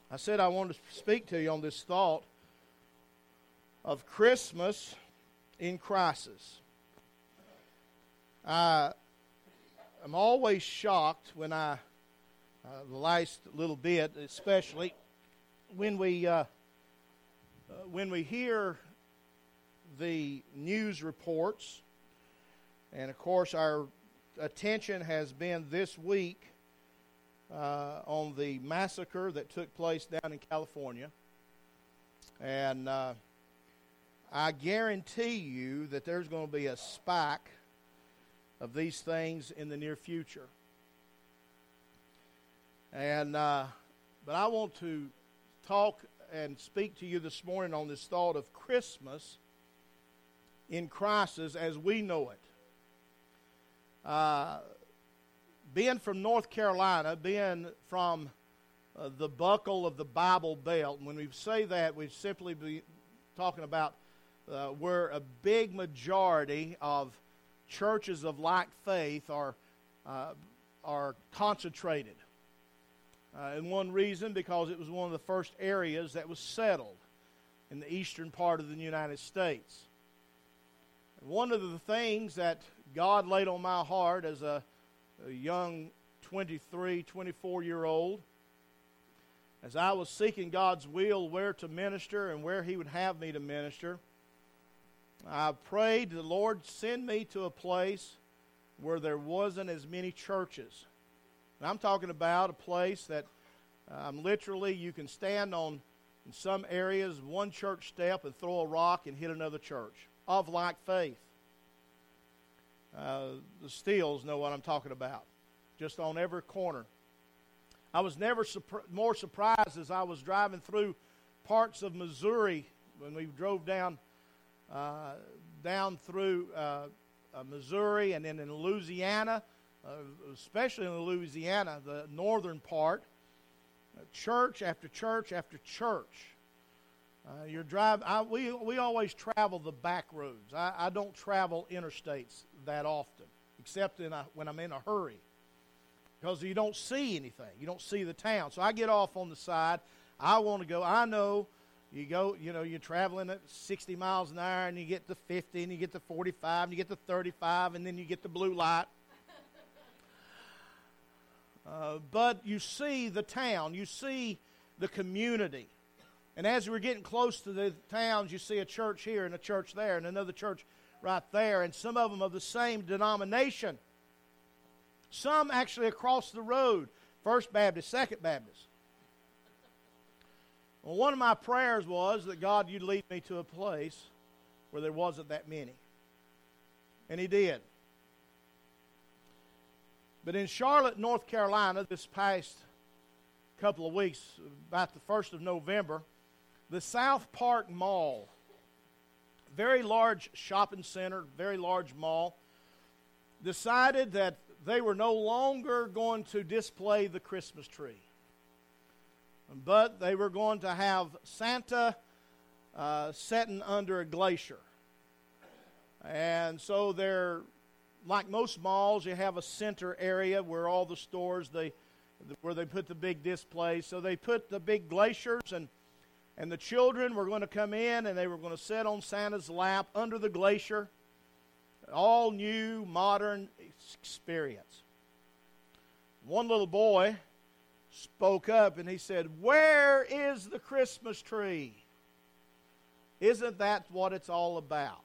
I said I wanted to speak to you on this thought of Christmas in crisis. I'm always shocked when the last little bit, especially when we hear the news reports, and of course our attention has been this week on the massacre that took place down in California. And I guarantee you that there's going to be a spike of these things in the near future. And but I want to talk and speak to you this morning on this thought of Christmas in crisis as we know it. Being from North Carolina, being from the buckle of the Bible Belt, and when we say that, we simply be talking about where a big majority of churches of like faith are concentrated. And one reason, because it was one of the first areas that was settled in the eastern part of the United States. One of the things that God laid on my heart as a young 23, 24-year-old, as I was seeking God's will where to minister and where He would have me to minister, I prayed, the Lord, send me to a place where there wasn't as many churches. And I'm talking about a place that literally you can stand on, in some areas, one church step and throw a rock and hit another church of like faith. The Steels know what I'm talking about. Just on every corner. I was never more surprised as I was driving through parts of Missouri when we drove down through Missouri and then in Louisiana, especially in Louisiana, the northern part, church after church after church. We always travel the back roads. I don't travel interstates that often, except when I'm in a hurry, because you don't see anything. You don't see the town. So I get off on the side. I want to go. I know you go. You're traveling at 60 miles an hour, and you get to 50, and you get to 45, and you get to 35, and then you get the blue light. But you see the town. You see the community. And as we're getting close to the towns, you see a church here and a church there and another church right there, and some of them of the same denomination. Some actually across the road, First Baptist, Second Baptist. Well, one of my prayers was that God, you'd lead me to a place where there wasn't that many. And He did. But in Charlotte, North Carolina, this past couple of weeks, about the 1st of November, the South Park Mall, very large shopping center, very large mall, decided that they were no longer going to display the Christmas tree, but they were going to have Santa sitting under a glacier. And so they're, like most malls, you have a center area where all the stores, where they put the big displays. So they put the big glaciers, and the children were going to come in, and they were going to sit on Santa's lap under the glacier. All new, modern experience. One little boy spoke up, and he said, "Where is the Christmas tree? Isn't that what it's all about?"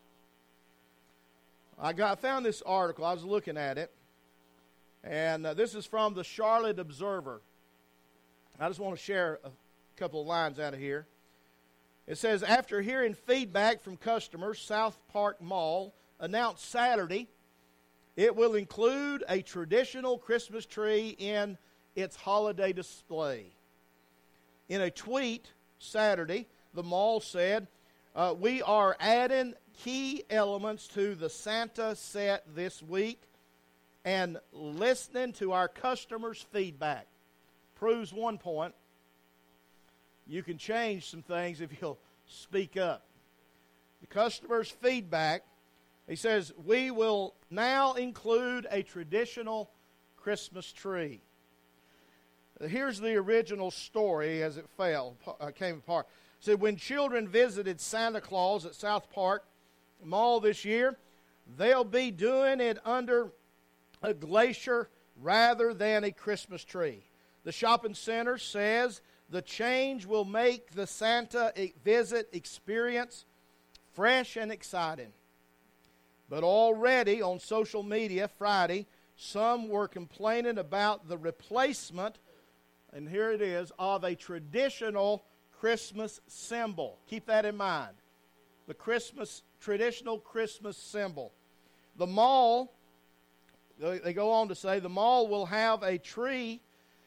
I found this article. I was looking at it, and this is from the Charlotte Observer. I just want to share a couple of lines out of here. It says, after hearing feedback from customers, South Park Mall announced Saturday it will include a traditional Christmas tree in its holiday display. In a tweet Saturday, the mall said, "We are adding key elements to the Santa set this week and listening to our customers' feedback. Proves one point. You can change some things if you'll speak up." The customer's feedback, he says, "We will now include a traditional Christmas tree." Here's the original story as it came apart. It said, when children visited Santa Claus at South Park Mall this year, they'll be doing it under a glacier rather than a Christmas tree. The shopping center says the change will make the Santa visit experience fresh and exciting. But already on social media Friday, some were complaining about the replacement, and here it is, of a traditional Christmas symbol. Keep that in mind. The traditional Christmas symbol. The mall, they go on to say, the mall will have a tree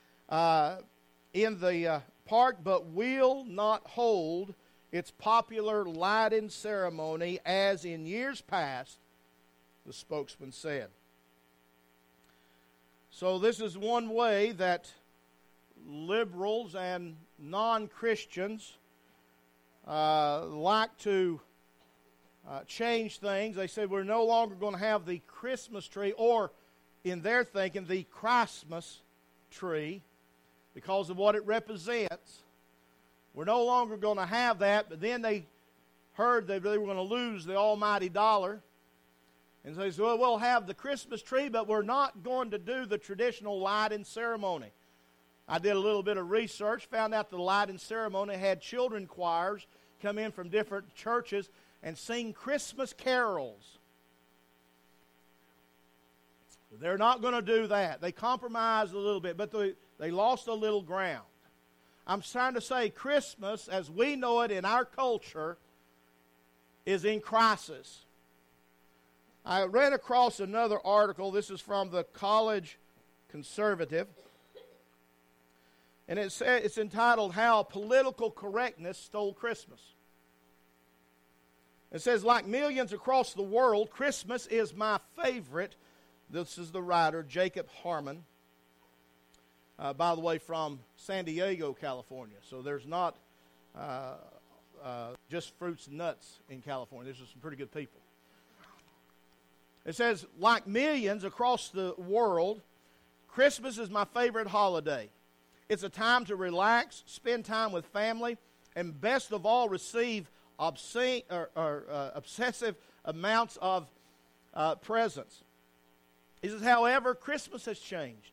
in the park, but will not hold its popular lighting ceremony as in years past, the spokesman said. So this is one way that liberals and non-Christians like to change things. They said we're no longer going to have the Christmas tree, or in their thinking, the Christmas tree, because of what it represents. We're no longer going to have that, but then they heard that they were going to lose the almighty dollar. And so they said, well, we'll have the Christmas tree, but we're not going to do the traditional lighting ceremony. I did a little bit of research, found out the lighting ceremony had children choirs come in from different churches and sing Christmas carols. They're not going to do that. They compromised a little bit, but they lost a little ground. I'm trying to say Christmas, as we know it in our culture, is in crisis. I ran across another article. This is from the College Conservative. And it's entitled, How Political Correctness Stole Christmas. It says, like millions across the world, Christmas is my favorite. This is the writer, Jacob Harmon. By the way, from San Diego, California. So there's not just fruits and nuts in California. There's some pretty good people. It says, like millions across the world, Christmas is my favorite holiday. It's a time to relax, spend time with family, and best of all, receive obsessive amounts of presents. He says, however, Christmas has changed.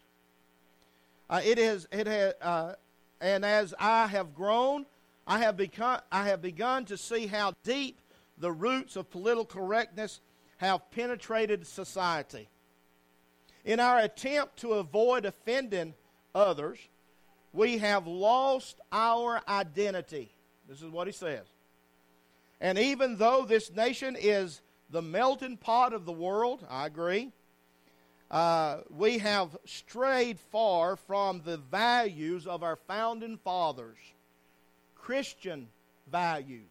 And as I have grown, I have begun to see how deep the roots of political correctness have penetrated society. In our attempt to avoid offending others, we have lost our identity. This is what he says. And even though this nation is the melting pot of the world, I agree, we have strayed far from the values of our founding fathers, Christian values.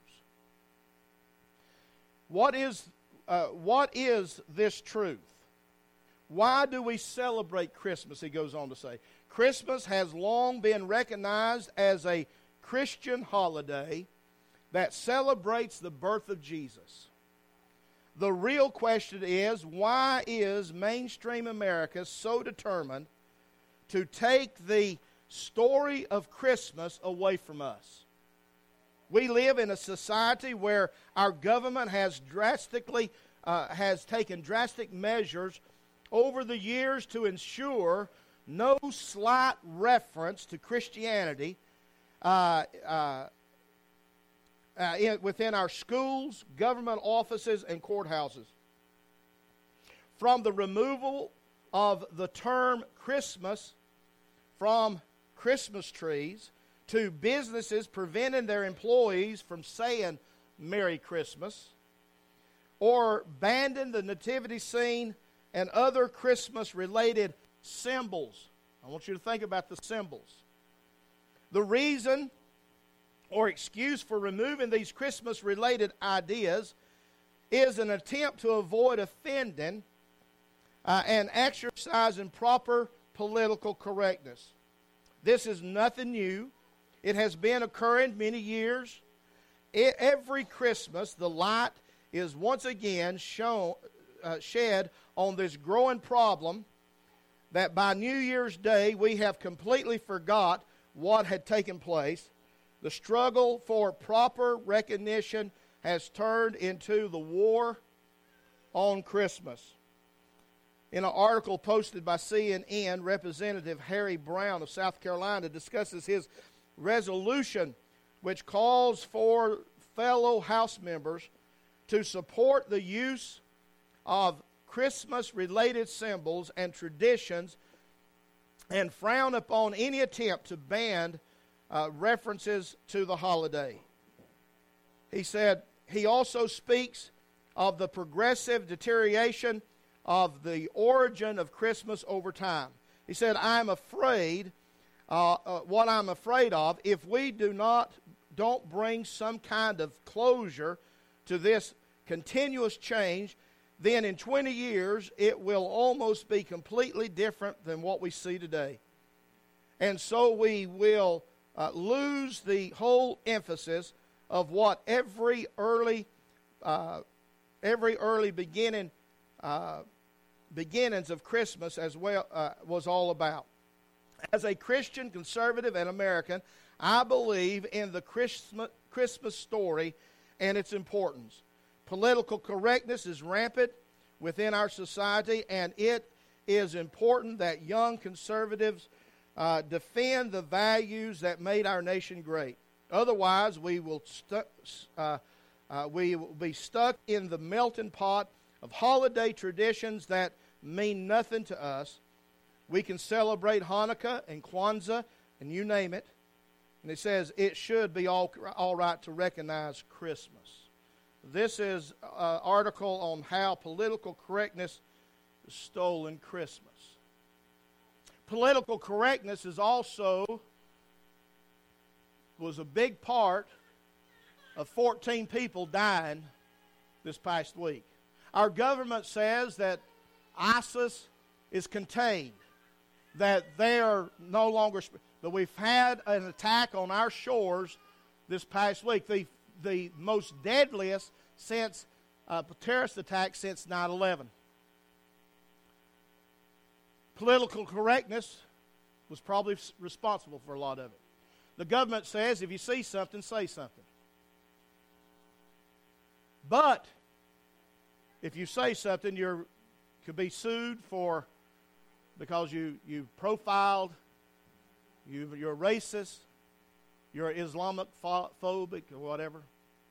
What is this truth? Why do we celebrate Christmas, he goes on to say. Christmas has long been recognized as a Christian holiday that celebrates the birth of Jesus. The real question is, why is mainstream America so determined to take the story of Christmas away from us? We live in a society where our government has taken drastic measures over the years to ensure no slight reference to Christianity within our schools, government offices, and courthouses. From the removal of the term Christmas from Christmas trees to businesses preventing their employees from saying Merry Christmas, or banning the nativity scene and other Christmas-related symbols. I want you to think about the symbols. The reason or excuse for removing these Christmas-related ideas is an attempt to avoid offending and exercising proper political correctness. This is nothing new. It has been occurring many years. Every Christmas, the light is once again shed on this growing problem that by New Year's Day we have completely forgot what had taken place. The struggle for proper recognition has turned into the war on Christmas. In an article posted by CNN, Representative Harry Brown of South Carolina discusses his resolution, which calls for fellow House members to support the use of Christmas-related symbols and traditions and frown upon any attempt to ban references to the holiday. He said he also speaks of the progressive deterioration of the origin of Christmas over time. He said, I'm afraid, what I'm afraid of, if we don't bring some kind of closure to this continuous change, then in 20 years it will almost be completely different than what we see today. And so we will lose the whole emphasis of what every early beginnings of Christmas as well was all about. As a Christian, conservative, and American, I believe in the Christmas story and its importance. Political correctness is rampant within our society, and it is important that young conservatives defend the values that made our nation great. Otherwise, we will be stuck in the melting pot of holiday traditions that mean nothing to us. We can celebrate Hanukkah and Kwanzaa and you name it. And it says it should be all right to recognize Christmas. This is an article on how political correctness has stolen Christmas. Political correctness is also was a big part of 14 people dying this past week. Our government says that ISIS is contained, that they are no longer, but we've had an attack on our shores this past week, the most deadliest since terrorist attack since 9/11. Political correctness was probably responsible for a lot of it. The government says if you see something, say something. But if you say something, you could be sued for because you profiled, you're racist, you're Islamic phobic or whatever.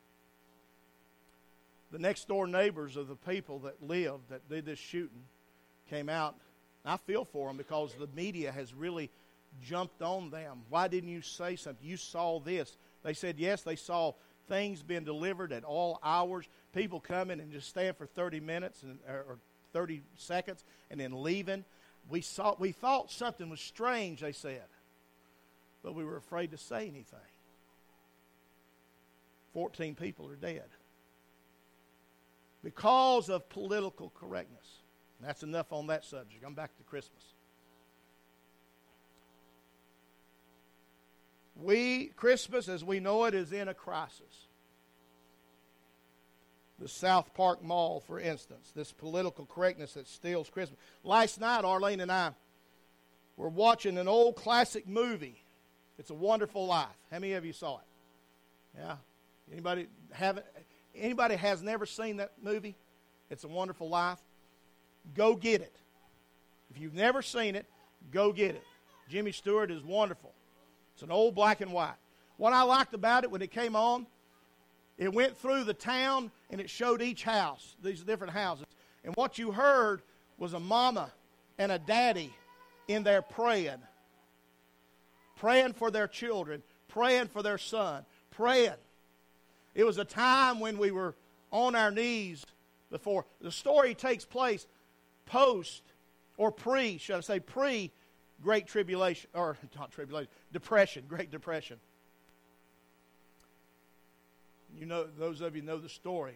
The next door neighbors of the people that lived, that did this shooting, came out. I feel for them because the media has really jumped on them. Why didn't you say something? You saw this. They said, yes, they saw things being delivered at all hours. People coming and just staying for 30 minutes or 30 seconds and then leaving. We thought something was strange, they said. But we were afraid to say anything. 14 people are dead. Because of political correctness. That's enough on that subject. I'm back to Christmas. Christmas as we know it is in a crisis. The South Park Mall, for instance, this political correctness that steals Christmas. Last night, Arlene and I were watching an old classic movie. It's a Wonderful Life. How many of you saw it? Yeah? Anybody has never seen that movie? It's a Wonderful Life. Go get it. If you've never seen it, go get it. Jimmy Stewart is wonderful. It's an old black and white. What I liked about it when it came on, it went through the town and it showed each house, these different houses. And what you heard was a mama and a daddy in there praying for their children, praying for their son, praying. It was a time when we were on our knees before. The story takes place post or pre, should I say, pre-Great Tribulation, or not Tribulation, Depression, Great Depression. You know, those of you know the story.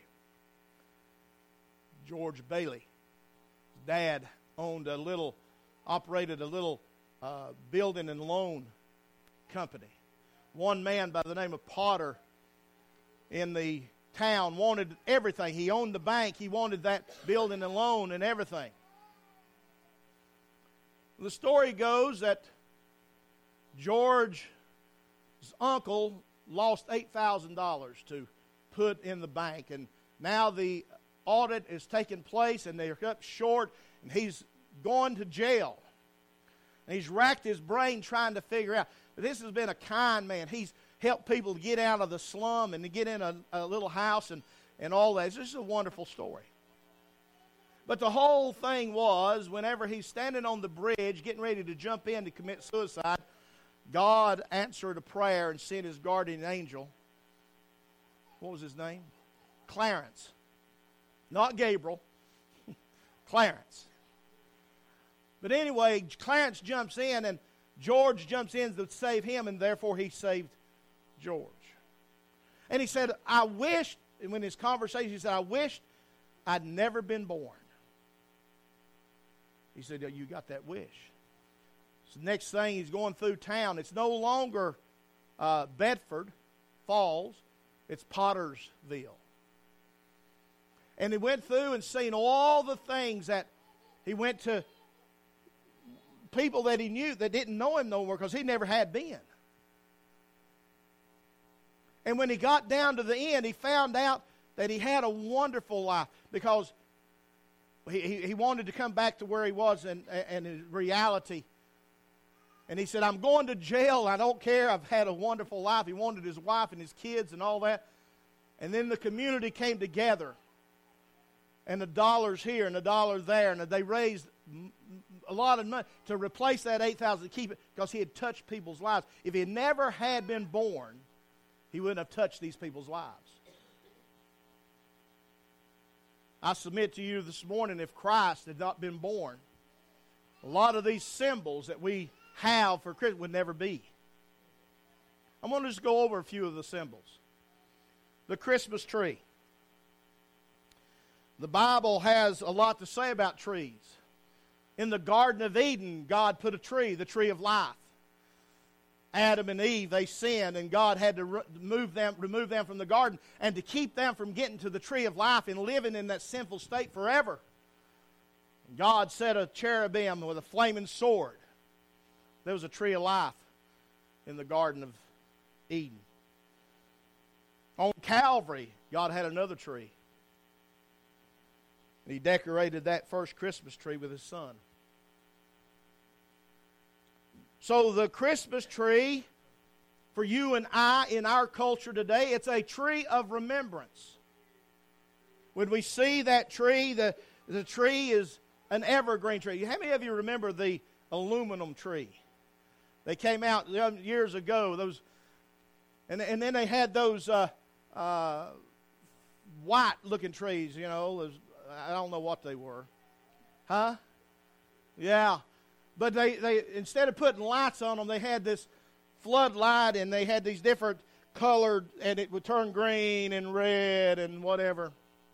George Bailey, dad operated a little building and loan company. One man by the name of Potter in the town wanted everything. He owned the bank. He wanted that building and loan and everything. The story goes that George's uncle lost $8,000 to put in the bank, and now the audit is taking place, and they're up short, and he's going to jail. And he's racked his brain trying to figure out. But this has been a kind man. He's helped people to get out of the slum and to get in a little house and all that. It's just a wonderful story. But the whole thing was, whenever he's standing on the bridge, getting ready to jump in to commit suicide, God answered a prayer and sent his guardian angel. What was his name? Clarence. Not Gabriel. Clarence. But anyway, Clarence jumps in, and George jumps in to save him, and therefore he saved George. And he said, I wished, and in his conversation, he said, I wished I'd never been born. He said, you got that wish. So the next thing, he's going through town. It's no longer Bedford Falls. It's Pottersville. And he went through and seen all the things that he went to people that he knew that didn't know him no more because he never had been. And when he got down to the end, he found out that he had a wonderful life because he wanted to come back to where he was in his reality. And he said, I'm going to jail. I don't care. I've had a wonderful life. He wanted his wife and his kids and all that. And then the community came together. And the dollars here and the dollars there. And they raised a lot of money to replace that $8,000 to keep it because he had touched people's lives. If he never had been born, he wouldn't have touched these people's lives. I submit to you this morning, if Christ had not been born, a lot of these symbols that we have for Christmas would never be. I'm going to just go over a few of the symbols. The Christmas tree. The Bible has a lot to say about trees. In the Garden of Eden, God put a tree, the tree of life. Adam and Eve, they sinned, and God had to remove them from the garden, and to keep them from getting to the tree of life and living in that sinful state forever. God set a cherubim with a flaming sword. There was a tree of life in the Garden of Eden. On Calvary, God had another tree. He decorated that first Christmas tree with his son. So the Christmas tree, for you and I in our culture today, it's a tree of remembrance. When we see that tree, the tree is an evergreen tree. How many of you remember the aluminum tree? They came out years ago. And then they had those white-looking trees, you know. I don't know what they were. Huh? Yeah. But they instead of putting lights on them, they had this floodlight, and they had these different colored, and it would turn green and red and whatever.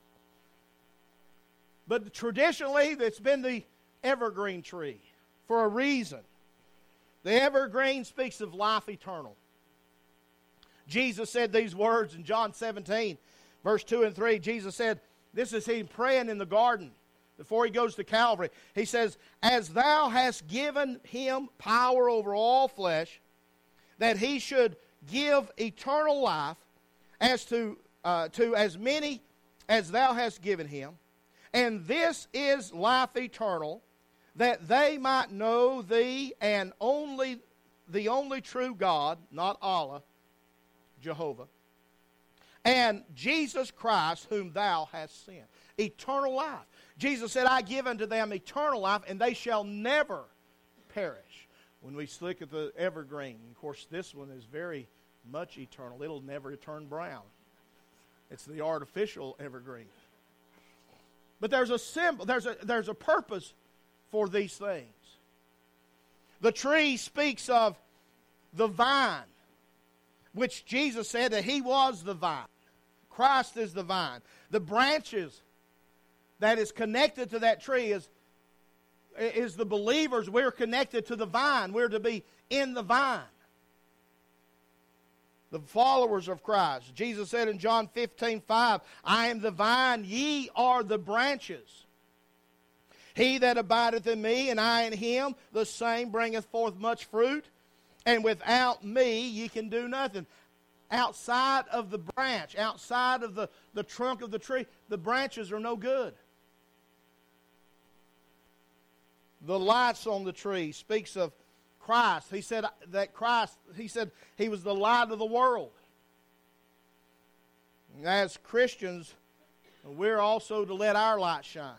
But traditionally, it's been the evergreen tree for a reason. The evergreen speaks of life eternal. Jesus said these words in John 17, verse 2 and 3. Jesus said, this is him praying in the garden before he goes to Calvary. He says, as thou hast given him power over all flesh, that he should give eternal life to as many as thou hast given him. And this is life eternal, that they might know thee and the only true God, not Allah, Jehovah, and Jesus Christ, whom thou hast sent. Eternal life. Jesus said, I give unto them eternal life, and they shall never perish. When we look at the evergreen, of course, this one is very much eternal. It'll never turn brown. It's the artificial evergreen. But there's a symbol, there's a purpose for these things. The tree speaks of the vine, which Jesus said that he was the vine. Christ is the vine. The branches that is connected to that tree is the believers. We're connected to the vine. We're to be in the vine. The followers of Christ. Jesus said in John 15:5, I am the vine, ye are the branches. He that abideth in me, and I in him, the same bringeth forth much fruit. And without me ye can do nothing. Outside of the branch, outside of the trunk of the tree, the branches are no good. The lights on the tree speaks of Christ. He said that he was the light of the world. As Christians, we're also to let our light shine.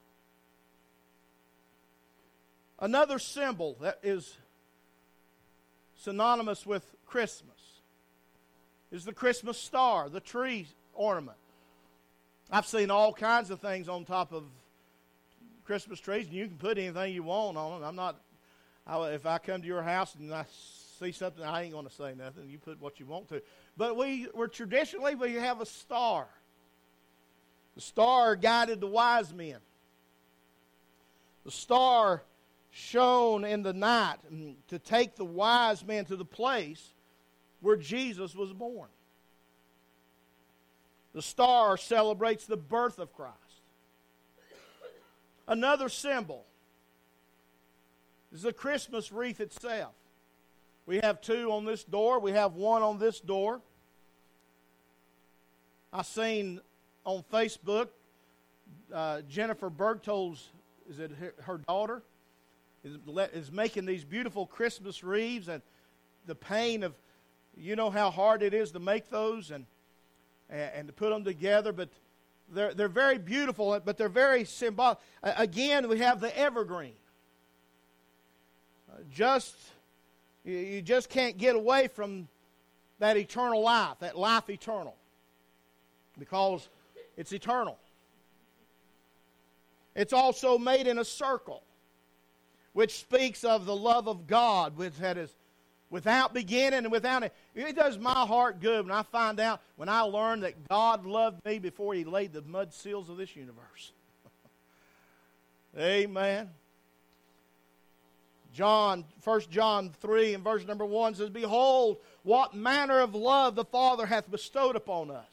Another symbol that is synonymous with Christmas is the Christmas star, the tree ornament. I've seen all kinds of things on top of Christmas trees, and you can put anything you want on them. If I come to your house and I see something, I ain't going to say nothing. You put what you want to. But we're traditionally, we have a star. The star guided the wise men. The star shone in the night to take the wise men to the place where Jesus was born. The star celebrates the birth of Christ. Another symbol is the Christmas wreath itself. We have two on this door. We have one on this door. I seen on Facebook Jennifer Bergtol's, is it her daughter, is making these beautiful Christmas wreaths, and the pain of, you know how hard it is to make those and to put them together, but they're very beautiful, but they're very symbolic. Again, we have the evergreen. You just can't get away from that eternal life, that life eternal, because it's eternal. It's also made in a circle, which speaks of the love of God, which is without beginning and without it. It does my heart good when I find out, when I learn that God loved me before He laid the mud seals of this universe. Amen. 1 John 3 and verse number 1 says, Behold, what manner of love the Father hath bestowed upon us,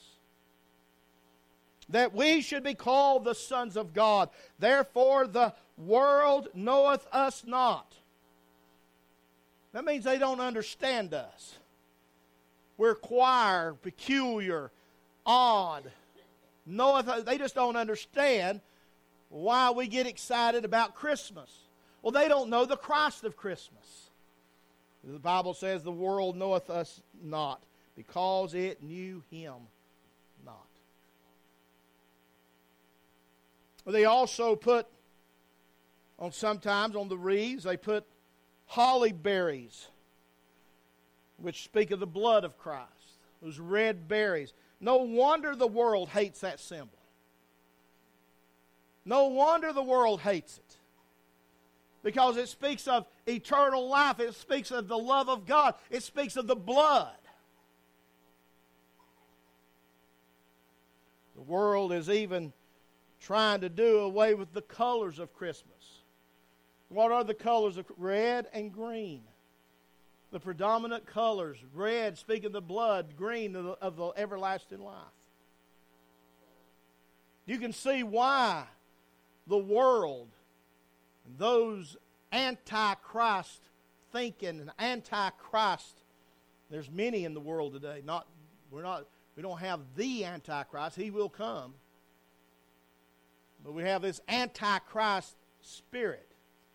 that we should be called the sons of God. Therefore the world knoweth us not. That means they don't understand us. We're queer, peculiar, odd. They just don't understand why we get excited about Christmas. Well, they don't know the Christ of Christmas. The Bible says the world knoweth us not, because it knew Him not. They also put, sometimes on the wreaths, they put holly berries, which speak of the blood of Christ. Those red berries. No wonder the world hates that symbol. No wonder the world hates it. Because it speaks of eternal life. It speaks of the love of God. It speaks of the blood. The world is even trying to do away with the colors of Christmas. What are the colors of red and green? The predominant colors. Red, speaking of the blood. Green, of the everlasting life. You can see why the world, those anti-Christ thinking and anti-Christ, there's many in the world today. We don't have the anti-Christ. He will come. But we have this anti-Christ spirit.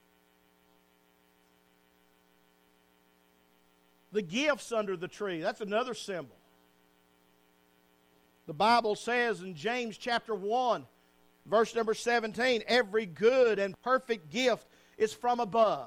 The gifts under the tree, that's another symbol. The Bible says in James chapter 1, verse number 17, every good and perfect gift is from above,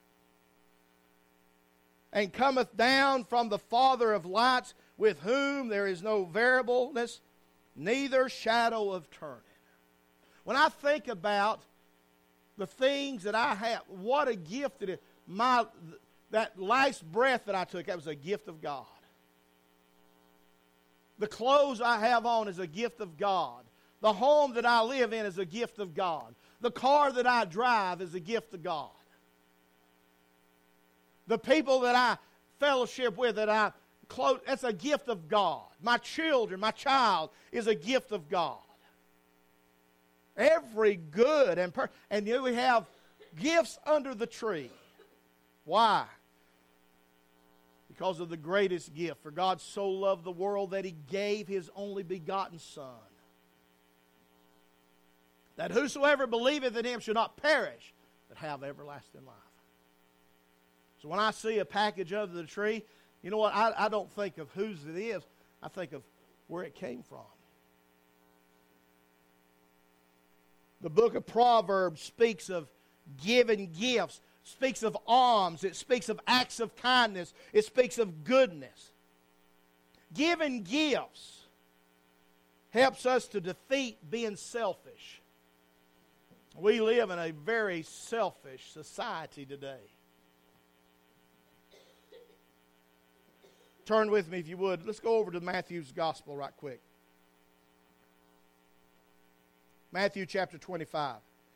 and cometh down from the Father of lights, with whom there is no variableness, neither shadow of turning. When I think about the things that I have, what a gift it is. That last breath that I took, that was a gift of God. The clothes I have on is a gift of God. The home that I live in is a gift of God. The car that I drive is a gift of God. The people that I fellowship with, that's a gift of God. My children, my child is a gift of God. Every good and yet we have gifts under the tree. Why? Because of the greatest gift. For God so loved the world that He gave His only begotten Son, that whosoever believeth in Him should not perish, but have everlasting life. So when I see a package under the tree, you know what? I don't think of whose it is. I think of where it came from. The book of Proverbs speaks of giving gifts, speaks of alms, it speaks of acts of kindness, it speaks of goodness. Giving gifts helps us to defeat being selfish. We live in a very selfish society today. Turn with me if you would. Let's go over to Matthew's Gospel right quick. Matthew chapter 25.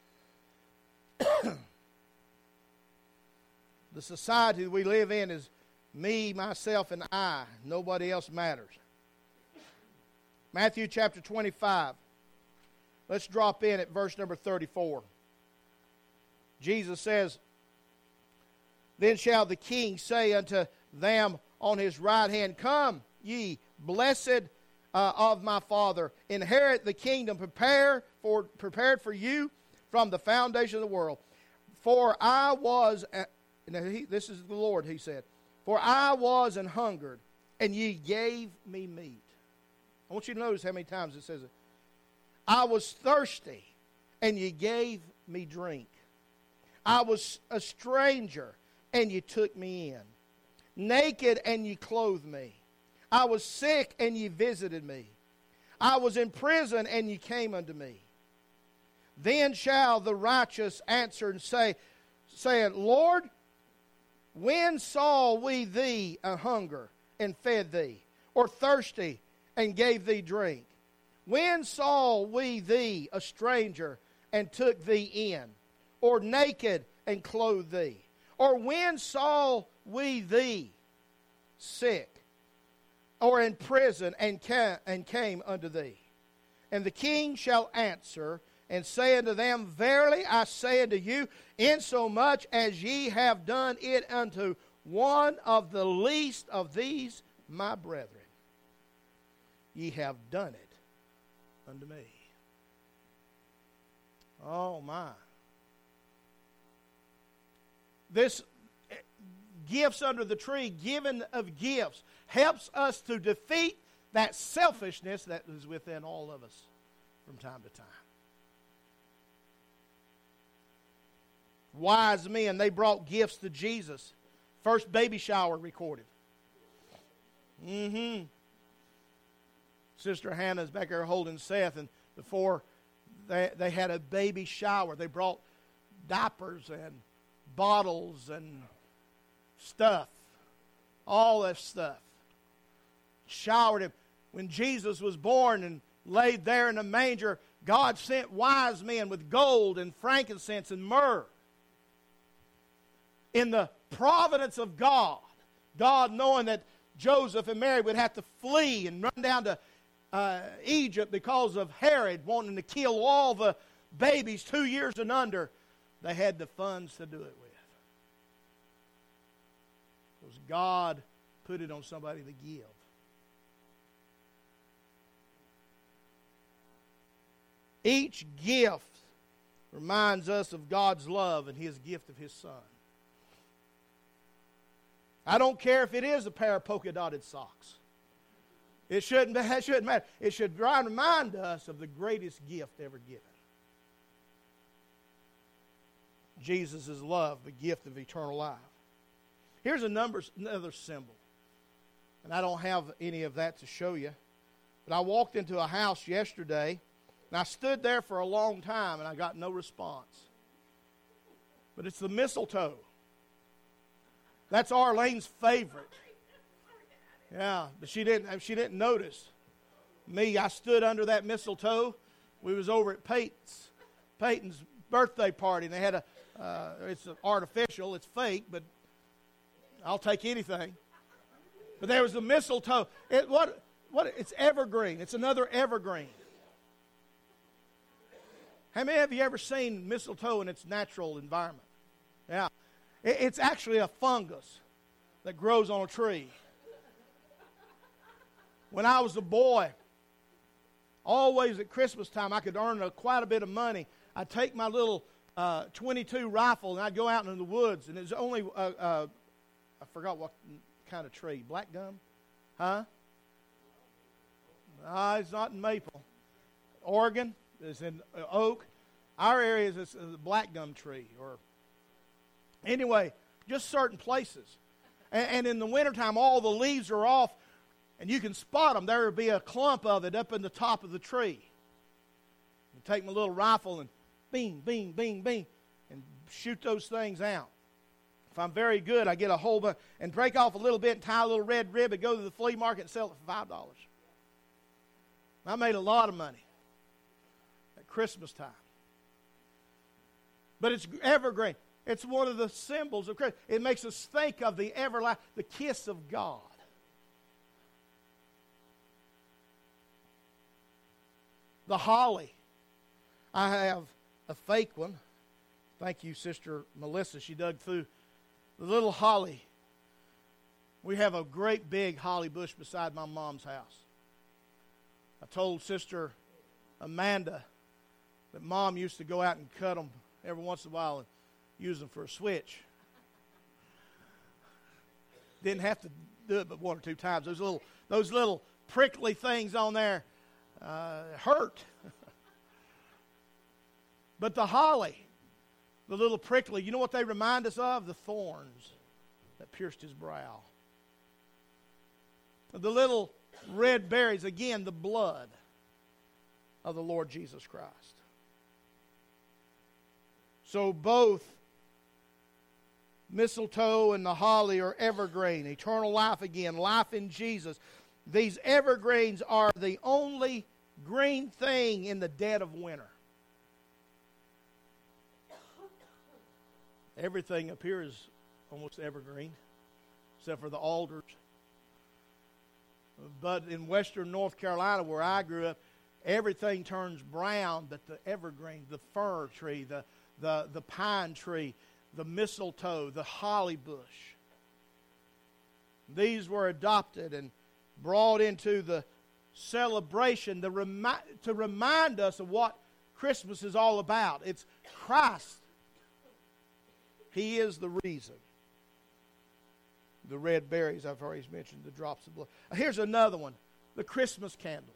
The society that we live in is me, myself, and I. Nobody else matters. Matthew chapter 25. Let's drop in at verse number 34. Jesus says, Then shall the king say unto them on his right hand, Come, ye blessed of my Father, inherit the kingdom prepared for you from the foundation of the world. For I was, this is the Lord, He said, For I was an hungered, and ye gave me meat. I want you to notice how many times it says it. I was thirsty, and ye gave me drink. I was a stranger, and ye took me in. Naked, and ye clothed me. I was sick, and ye visited me. I was in prison, and ye came unto me. Then shall the righteous answer and say, saying, Lord, when saw we thee a hunger, and fed thee, or thirsty, and gave thee drink? When saw we thee a stranger, and took thee in, or naked, and clothed thee? Or when saw we thee sick, or in prison, and came unto thee? And the king shall answer and say unto them, Verily I say unto you, insomuch as ye have done it unto one of the least of these my brethren, ye have done it unto me. Oh my. This gifts under the tree, giving of gifts, helps us to defeat that selfishness that is within all of us from time to time. Wise men, they brought gifts to Jesus. First baby shower recorded. Sister Hannah's back there holding Seth, and before they had a baby shower, they brought diapers and bottles and stuff, all that stuff. Showered him. When Jesus was born and laid there in a manger, God sent wise men with gold and frankincense and myrrh. In the providence of God, God knowing that Joseph and Mary would have to flee and run down to Egypt because of Herod wanting to kill all the babies 2 years and under, they had the funds to do it with. Because God put it on somebody to give. Each gift reminds us of God's love and His gift of His Son. I don't care if it is a pair of polka-dotted socks. It shouldn't matter. It should remind us of the greatest gift ever given. Jesus' love, the gift of eternal life. Here's another symbol. And I don't have any of that to show you. But I walked into a house yesterday, and I stood there for a long time, and I got no response. But it's the mistletoe. That's Arlene's favorite. Yeah, but she didn't notice. Me, I stood under that mistletoe. We was over at Peyton's birthday party, and they had it's artificial, it's fake, but I'll take anything. But there was the mistletoe. It's evergreen. It's another evergreen. How many of you ever seen mistletoe in its natural environment? Yeah. It's actually a fungus that grows on a tree. When I was a boy, always at Christmas time, I could earn quite a bit of money. I'd take my little .22 rifle and I'd go out into the woods, and it's only, I forgot what kind of tree. Black gum? Huh? It's not in maple. Oregon is in oak. Our area is a black gum tree. Or anyway, just certain places. And in the wintertime, all the leaves are off, and you can spot them. There would be a clump of it up in the top of the tree. I take my little rifle and bing, bing, bing, bing, and shoot those things out. If I'm very good, I get a whole bunch and break off a little bit and tie a little red ribbon, go to the flea market and sell it for $5. I made a lot of money at Christmas time. But it's evergreen. It's one of the symbols of Christmas. It makes us think of the everlasting, the kiss of God. The holly. I have a fake one. Thank you, Sister Melissa. She dug through the little holly. We have a great big holly bush beside my mom's house. I told Sister Amanda that Mom used to go out and cut them every once in a while and use them for a switch. Didn't have to do it but one or two times. Those little prickly things on there hurt. But the holly, the little prickly, you know what they remind us of? The thorns that pierced his brow. The little red berries, again, the blood of the Lord Jesus Christ. So both mistletoe and the holly are evergreen. Eternal life again, life in Jesus. These evergreens are the only green thing in the dead of winter. Everything up here is almost evergreen, except for the alders. But in western North Carolina, where I grew up, everything turns brown, but the evergreen, the fir tree, the pine tree, the mistletoe, the holly bush, these were adopted and brought into the celebration to remind us of what Christmas is all about. It's Christ. He is the reason. The red berries, I've already mentioned, the drops of blood. Here's another one, the Christmas candles.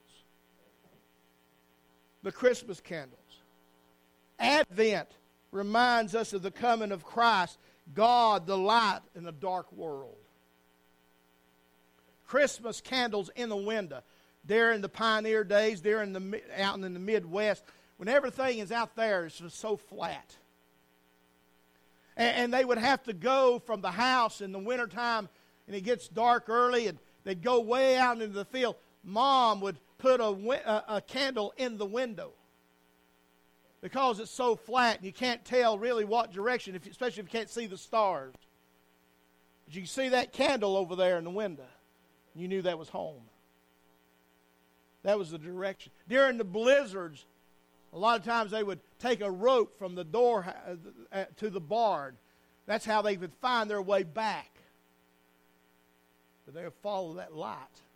The Christmas candles. Advent reminds us of the coming of Christ, God, the light in a dark world. Christmas candles in the window. During the pioneer days, out in the Midwest, when everything is out there, it's just so flat. And they would have to go from the house in the wintertime, and it gets dark early, and they'd go way out into the field. Mom would put a candle in the window because it's so flat, and you can't tell really what direction, especially if you can't see the stars. But you can see that candle over there in the window. You knew that was home. That was the direction. During the blizzards, a lot of times they would take a rope from the door to the barn. That's how they would find their way back. But they would follow that light.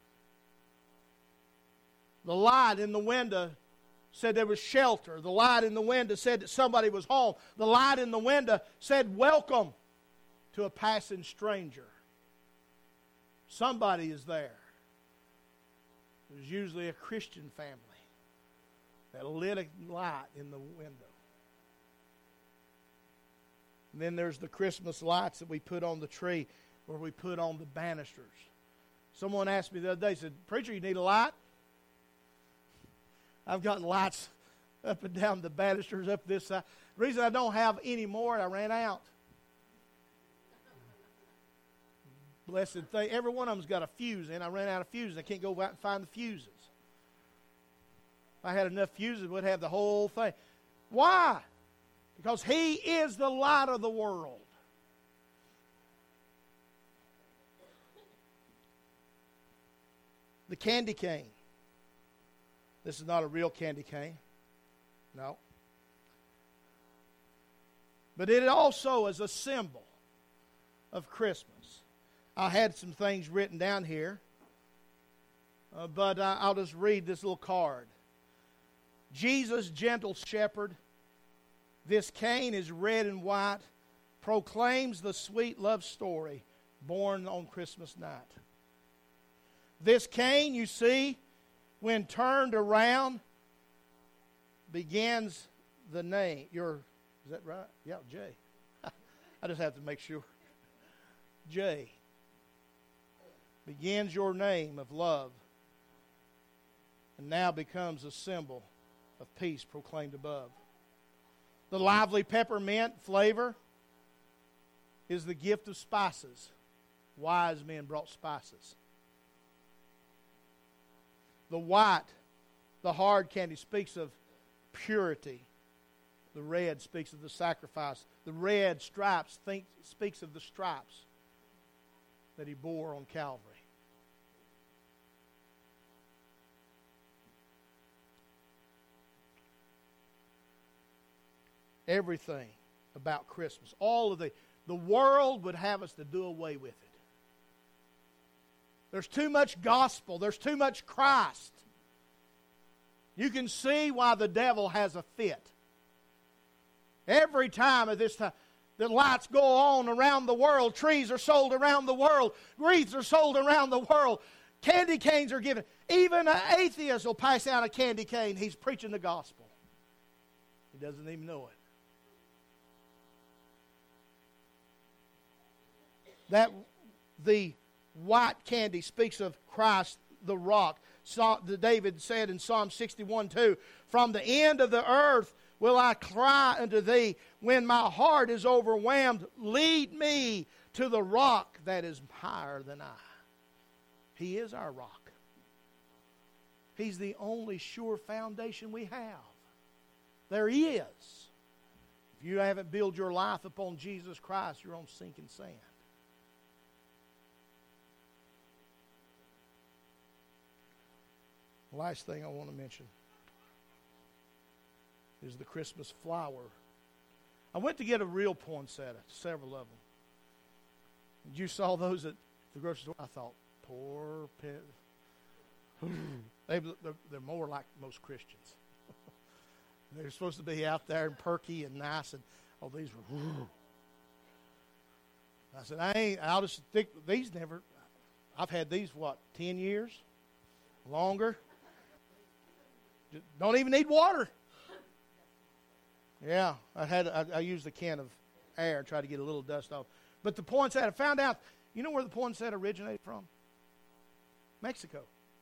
The light in the window said there was shelter. The light in the window said that somebody was home. The light in the window said welcome to a passing stranger. Somebody is there. It was usually a Christian family that lit a light in the window. And then there's the Christmas lights that we put on the tree, where we put on the banisters. Someone asked me the other day, said, "Preacher, you need a light?" I've got lights up and down the banisters up this side. The reason I don't have any more, I ran out. Blessed thing. Every one of them's got a fuse in. I ran out of fuses. I can't go out and find the fuses. If I had enough fuses, we'd have the whole thing. Why? Because He is the light of the world. The candy cane. This is not a real candy cane. No. But it also is a symbol of Christmas. I had some things written down here, but I'll just read this little card. Jesus, gentle shepherd, this cane is red and white, proclaims the sweet love story born on Christmas night. This cane, you see, when turned around, begins the name. Is that right? Yeah, J. I just have to make sure. J. Begins your name of love and now becomes a symbol of peace proclaimed above. The lively peppermint flavor is the gift of spices. Wise men brought spices. The white, the hard candy, speaks of purity. The red speaks of the sacrifice. The red stripes speaks of the stripes that he bore on Calvary. Everything about Christmas, all of the world would have us to do away with it. There's too much gospel. There's too much Christ. You can see why the devil has a fit. Every time at this time, the lights go on around the world. Trees are sold around the world. Wreaths are sold around the world. Candy canes are given. Even an atheist will pass out a candy cane. He's preaching the gospel. He doesn't even know it. That the white candy speaks of Christ, the rock. David said in Psalm 61:2, from the end of the earth will I cry unto thee. When my heart is overwhelmed, lead me to the rock that is higher than I. He is our rock. He's the only sure foundation we have. There He is. If you haven't built your life upon Jesus Christ, you're on sinking sand. Last thing I want to mention is the Christmas flower. I went to get a real poinsettia, several of them. And you saw those at the grocery store. I thought, poor pet. They're more like most Christians. They're supposed to be out there and perky and nice, and these were. I said, I'll just stick with these. Never. I've had these 10 years, longer. Don't even need water. Yeah, I used a can of air and tried to get a little dust off. But the poinsettia, I found out, you know where the poinsettia originated from? Mexico.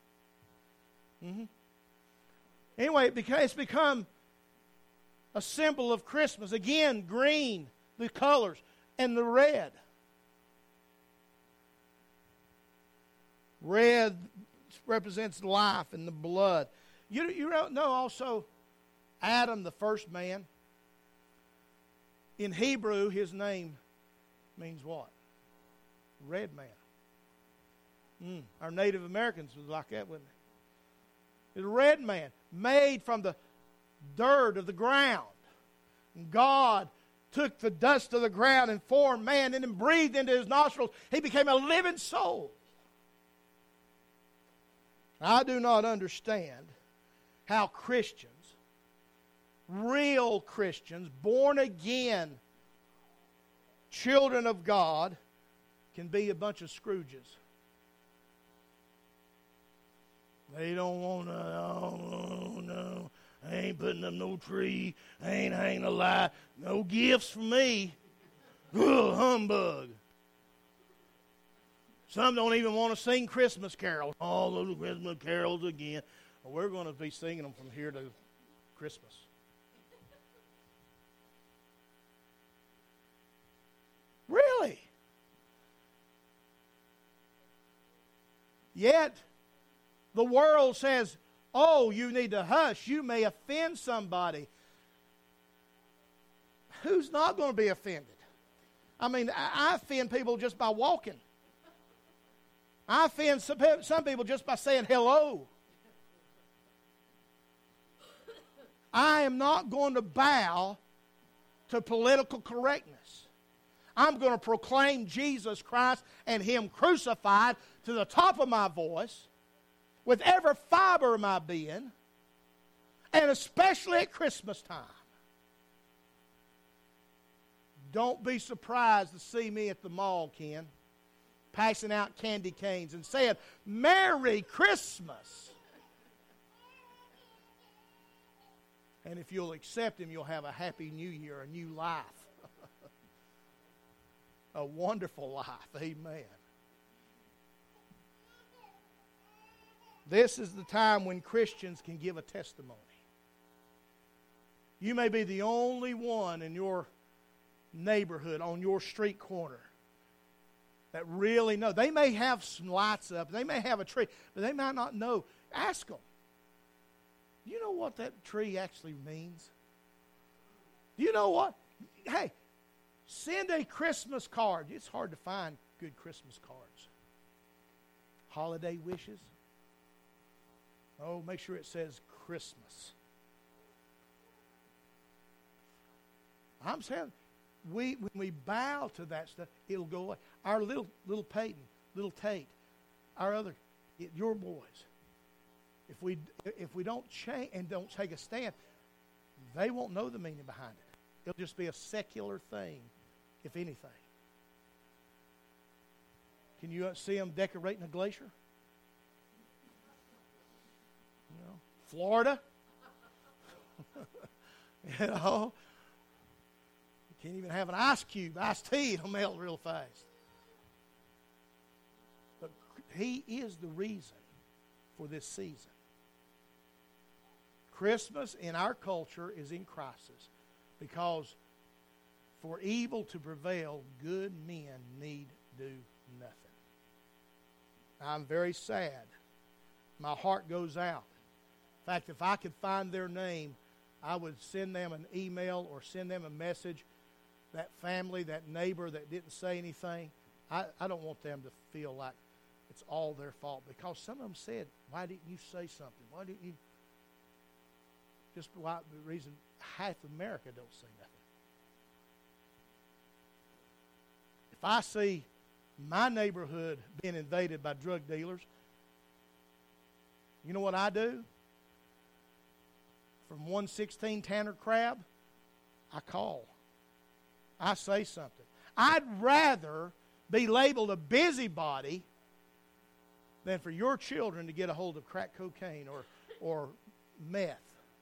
Anyway, it's become a symbol of Christmas. Again, green, the colors, and the red. Red represents life and the blood. You know also Adam, the first man. In Hebrew, his name means what? Red man. Our Native Americans was like that, wasn't it? It's a red man, made from the dirt of the ground. And God took the dust of the ground and formed man and then breathed into his nostrils. He became a living soul. I do not understand how Christians, real Christians, born again, children of God, can be a bunch of Scrooges. They don't want to, oh no, I ain't putting up no tree, I ain't hanging a light, no gifts for me. Ugh, humbug. Some don't even want to sing Christmas carols. All those Christmas carols again. Well, we're going to be singing them from here to Christmas. Really? Yet, the world says, oh, you need to hush. You may offend somebody. Who's not going to be offended? I mean, I offend people just by walking. I offend some people just by saying hello. I am not going to bow to political correctness. I'm going to proclaim Jesus Christ and Him crucified to the top of my voice, with every fiber of my being, and especially at Christmas time. Don't be surprised to see me at the mall, Ken, passing out candy canes and saying, "Merry Christmas." And if you'll accept Him, you'll have a happy new year, a new life. A wonderful life. Amen. This is the time when Christians can give a testimony. You may be the only one in your neighborhood, on your street corner, that really know. They may have some lights up. They may have a tree, but they might not know. Ask them. Do you know what that tree actually means? Do you know what? Hey, send a Christmas card. It's hard to find good Christmas cards. Holiday wishes. Oh, make sure it says Christmas. I'm saying, when we bow to that stuff, it'll go away. Our little Peyton, little Tate, our other, your boys, if we don't change and don't take a stand, they won't know the meaning behind it. It'll just be a secular thing, if anything. Can you see them decorating a glacier? You know, Florida. You know, you can't even have an ice cube, iced tea, it'll melt real fast. But He is the reason for this season. Christmas in our culture is in crisis because for evil to prevail, good men need do nothing. I'm very sad. My heart goes out. In fact, if I could find their name, I would send them an email or send them a message. That family, that neighbor that didn't say anything, I don't want them to feel like it's all their fault, because some of them said, "Why didn't you say something? Why didn't you?" Just why the reason half America don't say nothing. If I see my neighborhood being invaded by drug dealers, you know what I do? From 116 Tanner Crab, I call. I say something. I'd rather be labeled a busybody than for your children to get a hold of crack cocaine or meth.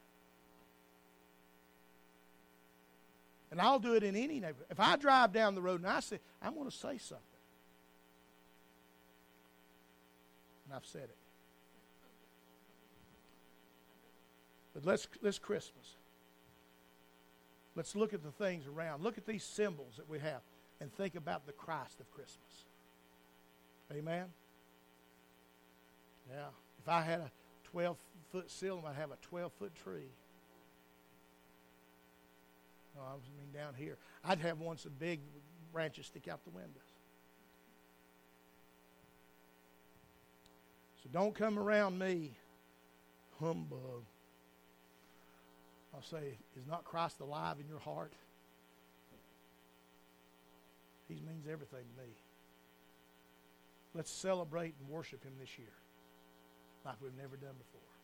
And I'll do it in any neighborhood. If I drive down the road and I say, I'm going to say something. And I've said it. But let's Christmas. Let's look at the things around. Look at these symbols that we have and think about the Christ of Christmas. Amen? Yeah. If I had a 12-foot ceiling, I'd have a 12-foot tree. No, I mean down here. I'd have one so big branches stick out the windows. So don't come around me, humbug. I'll say, is not Christ alive in your heart? He means everything to me. Let's celebrate and worship Him this year like we've never done before.